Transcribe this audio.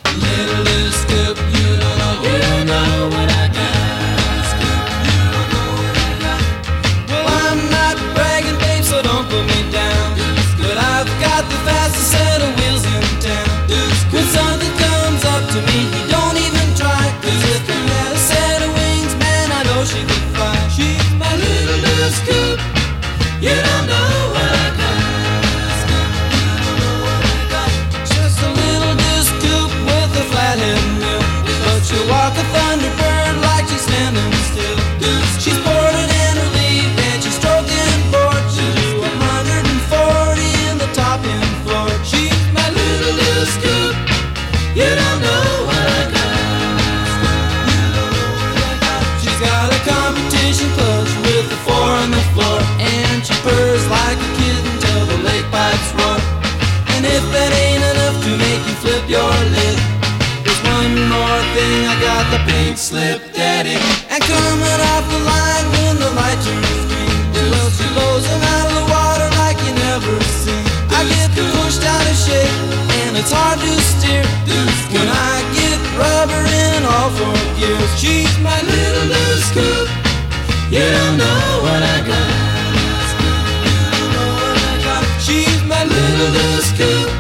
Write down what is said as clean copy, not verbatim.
Little loose scoop, you don't know what I got. Scoop, you don't know what I got. Well, I'm not bragging, babe, so don't put me down. But I've got the fastest set of wheels in town. When something comes up to me, he don't even try. 'Cause if he had a set of wings, man, I know she could fly. She's my little loose scoop. You don't know what I got. Just a little disc coupe with a flathead wheel, but she'll walk a Thunderbird like she's standing still. She's boarded in her leaf and she's stroking board. She'll do 140 in the top end floor. She's my little disc coupe. You don't know what I got. She's got a competition clutch with a 4 on the floor, and she purrs like a kitten till the lake pipes roar. And if that ain't enough to make you flip your lid, there's one more thing, I got the pink slip daddy. And coming off the line when the light turns green, well, she blows them out of the water like you never seen. I get pushed out of shape and it's hard to steer when I get rubber in all 4 gears. She's my little loose scoop. You don't know what I got. She's my little loose scoop.